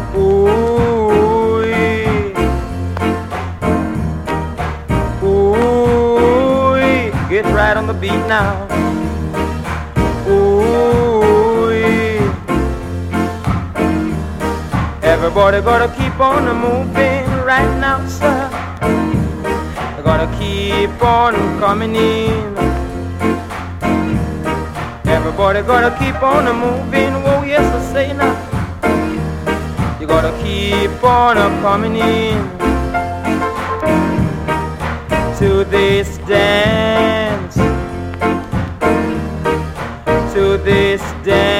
Ooh, ooh, get right on the beat now. Ooh, everybody gotta keep on moving right now, sir. Gotta keep on coming in. Everybody gotta keep on moving. Oh yes, I say now. You gotta keep on coming in to this dance, to this dance.